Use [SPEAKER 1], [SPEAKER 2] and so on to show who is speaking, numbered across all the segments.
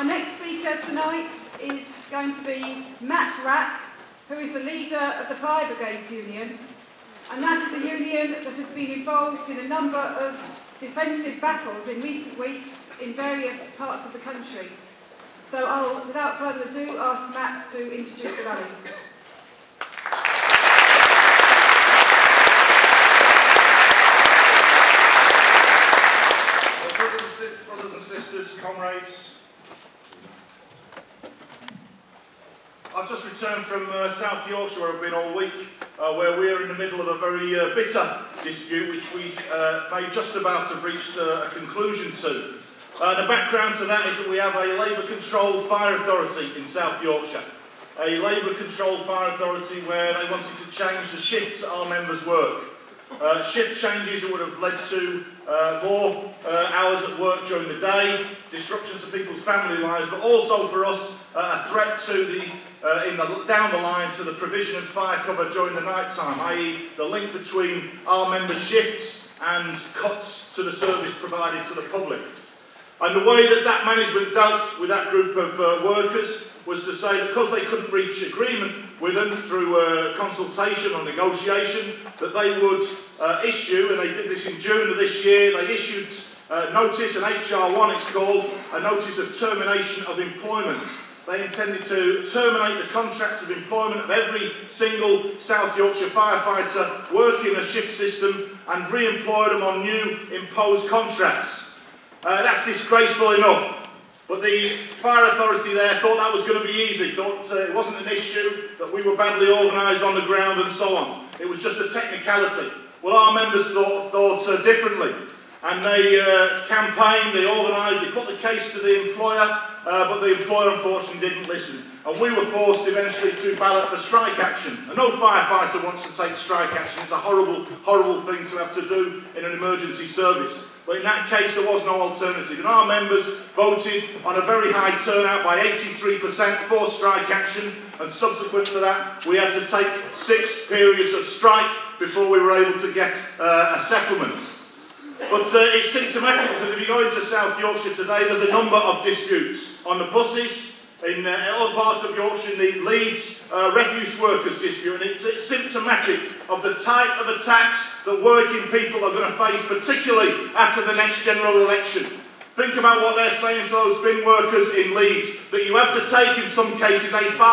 [SPEAKER 1] Our next speaker tonight is going to be Matt Rack, who is the leader of the Fire Brigades Union, and that is a union that has been involved in a number of defensive battles in recent weeks in various parts of the country. So I'll, without further ado, ask Matt to introduce the rally.
[SPEAKER 2] Brothers and sisters, comrades, I've just returned from South Yorkshire, where I've been all week, where we're in the middle of a very bitter dispute which we may just about have reached a conclusion to. The background to that is that we have a Labour-controlled fire authority in South Yorkshire. A Labour-controlled fire authority where they wanted to change the shifts that our members work. Shift changes that would have led to more hours at work during the day, disruption to people's family lives, but also for us a threat to down the line to the provision of fire cover during the night time, i.e. the link between our members' shifts and cuts to the service provided to the public. And the way that management dealt with that group of workers was to say that because they couldn't reach agreement with them through consultation or negotiation, that they would issue, and they did this in June of this year, they issued notice, an HR1 it's called, a notice of termination of employment. They intended to terminate the contracts of employment of every single South Yorkshire firefighter working a shift system and re-employ them on new imposed contracts. That's disgraceful enough. But the fire authority there thought that was going to be easy, thought it wasn't an issue, that we were badly organised on the ground and so on. It was just a technicality. Well, our members thought differently. And they campaigned, they organised, they put the case to the employer, but the employer unfortunately didn't listen. And we were forced eventually to ballot for strike action. And no firefighter wants to take strike action. It's a horrible, horrible thing to have to do in an emergency service. But in that case, there was no alternative. And our members voted on a very high turnout by 83% for strike action. And subsequent to that, we had to take 6 periods of strike before we were able to get a settlement. But it's symptomatic because if you go into South Yorkshire today, there's a number of disputes on the buses, in other parts of Yorkshire, the Leeds refuse workers dispute, and it's symptomatic of the type of attacks that working people are going to face, particularly after the next general election. Think about what they're saying to those bin workers in Leeds, that you have to take, in some cases, a £5,000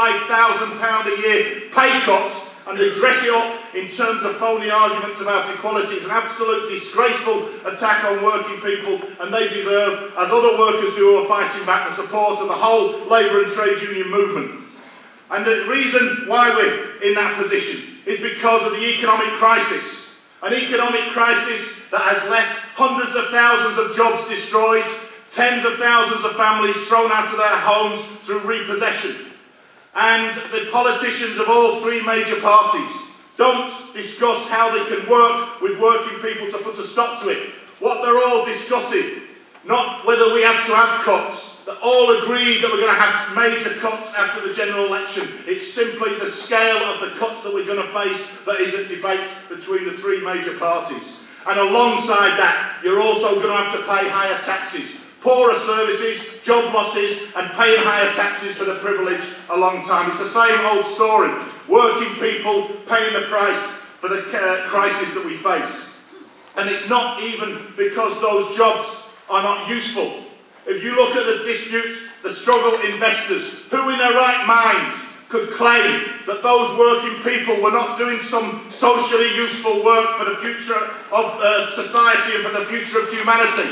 [SPEAKER 2] a year pay cut, and they dress it up in terms of phony arguments about equality. It's an absolute disgraceful attack on working people, and they deserve, as other workers do who are fighting back, the support of the whole Labour and trade union movement. And the reason why we're in that position is because of the economic crisis. An economic crisis that has left hundreds of thousands of jobs destroyed, tens of thousands of families thrown out of their homes through repossession. And the politicians of all 3 major parties don't discuss how they can work with working people to put a stop to it. What they're all discussing, not whether we have to have cuts, they all agreed that we're going to have major cuts after the general election. It's simply the scale of the cuts that we're going to face that is at debate between the 3 major parties. And alongside that, you're also going to have to pay higher taxes. Poorer services, job losses, and paying higher taxes for the privilege a long time. It's the same old story. Working people paying the price for the crisis that we face. And it's not even because those jobs are not useful. If you look at the disputes, the struggle investors, who in their right mind could claim that those working people were not doing some socially useful work for the future of society and for the future of humanity?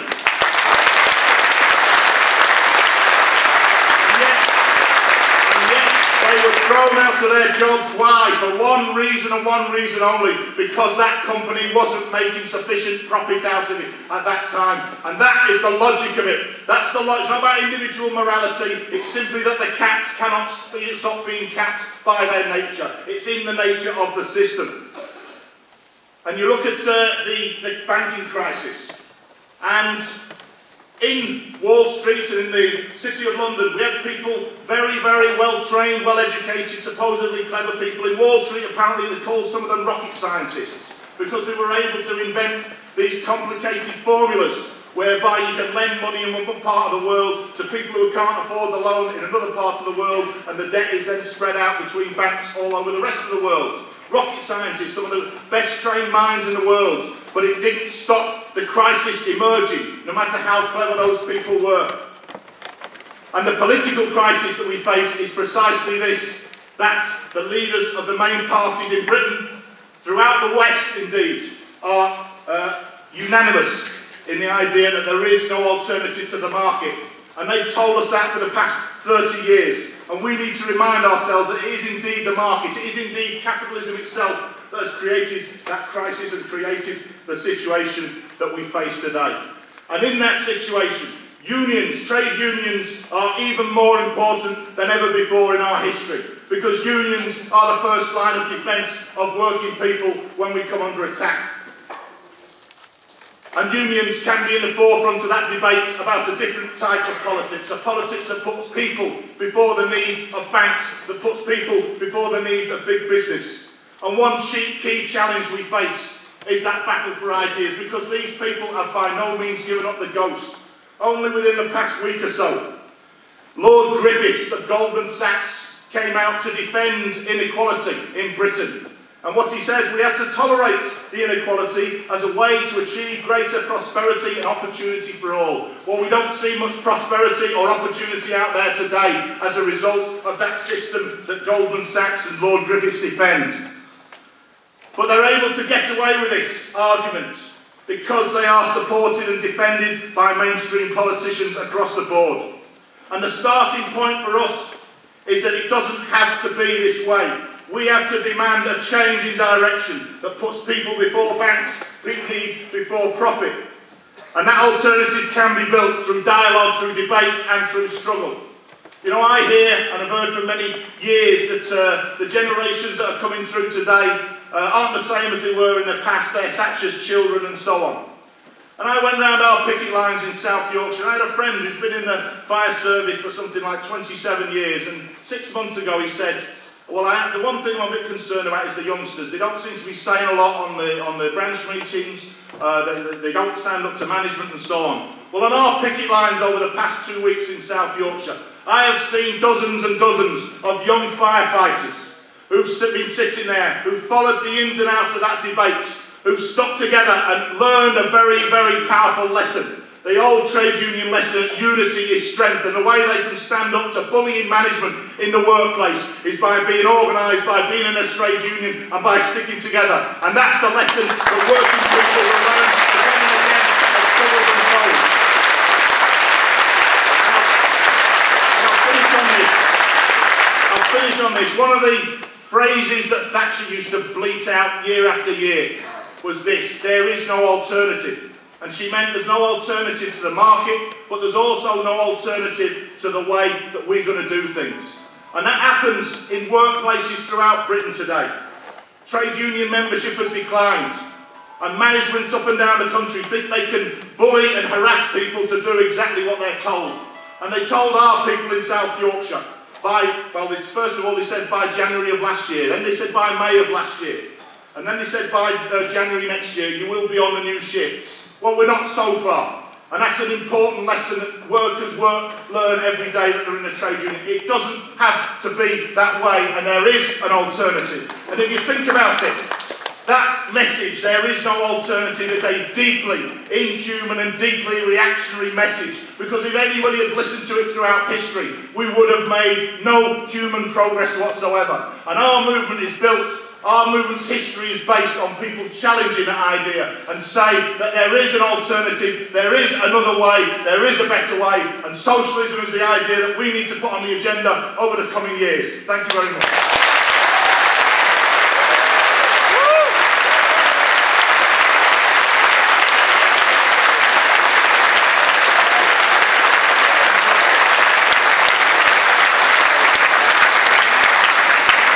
[SPEAKER 2] They were thrown out of their jobs. Why? For one reason and one reason only. Because that company wasn't making sufficient profit out of it at that time. And that is the logic of it. That's the logic. It's not about individual morality. It's simply that the cats cannot stop being cats by their nature. It's in the nature of the system. And you look at the banking crisis. And in Wall Street and in the City of London, we had people very, very well trained, well educated, supposedly clever people. In Wall Street, apparently they called some of them rocket scientists because they were able to invent these complicated formulas whereby you can lend money in one part of the world to people who can't afford the loan in another part of the world, and the debt is then spread out between banks all over the rest of the world. Rocket scientists, some of the best trained minds in the world, but it didn't stop the crisis emerging, no matter how clever those people were. And the political crisis that we face is precisely this, that the leaders of the main parties in Britain, throughout the West indeed, are unanimous in the idea that there is no alternative to the market. And they've told us that for the past 30 years. And we need to remind ourselves that it is indeed the market, it is indeed capitalism itself that has created that crisis and created the situation that we face today. And in that situation, unions, trade unions, are even more important than ever before in our history, because unions are the first line of defence of working people when we come under attack. And unions can be in the forefront of that debate about a different type of politics, a politics that puts people before the needs of banks, that puts people before the needs of big business. And one key challenge we face is that battle for ideas, because these people have by no means given up the ghost. Only within the past week or so, Lord Griffiths of Goldman Sachs came out to defend inequality in Britain. And what he says, we have to tolerate the inequality as a way to achieve greater prosperity and opportunity for all. Well, we don't see much prosperity or opportunity out there today as a result of that system that Goldman Sachs and Lord Griffiths defend. But they're able to get away with this argument because they are supported and defended by mainstream politicians across the board. And the starting point for us is that it doesn't have to be this way. We have to demand a change in direction that puts people before banks, need before profit. And that alternative can be built through dialogue, through debate and through struggle. You know, I hear, and I've heard for many years, that the generations that are coming through today aren't the same as they were in the past. They're Thatcher's children and so on. And I went round our picket lines in South Yorkshire. I had a friend who's been in the fire service for something like 27 years, and 6 months ago he said, well, the one thing I'm a bit concerned about is the youngsters. They don't seem to be saying a lot on the branch meetings. They don't stand up to management and so on. Well, on our picket lines over the past 2 weeks in South Yorkshire, I have seen dozens and dozens of young firefighters who've been sitting there, who've followed the ins and outs of that debate, who've stuck together and learned a very, very powerful lesson. The old trade union lesson that unity is strength, and the way they can stand up to bullying management in the workplace is by being organised, by being in a trade union and by sticking together. And that's the lesson that working people will learn again and again as struggle unfolds. I'll finish on this. One of the phrases that Thatcher used to bleat out year after year was this: there is no alternative. And she meant there's no alternative to the market, but there's also no alternative to the way that we're going to do things. And that happens in workplaces throughout Britain today. Trade union membership has declined, and managements up and down the country think they can bully and harass people to do exactly what they're told. And they told our people in South Yorkshire, first of all they said by January of last year, then they said by May of last year, and then they said by January next year, you will be on the new shifts. Well, we're not so far. And that's an important lesson that workers learn every day that they're in a trade union. It doesn't have to be that way, and there is an alternative. And if you think about it, that message, there is no alternative, is a deeply inhuman and deeply reactionary message. Because if anybody had listened to it throughout history, we would have made no human progress whatsoever. And our movement is built, our movement's history is based on people challenging that idea and say that there is an alternative, there is another way, there is a better way, and socialism is the idea that we need to put on the agenda over the coming years. Thank you very much.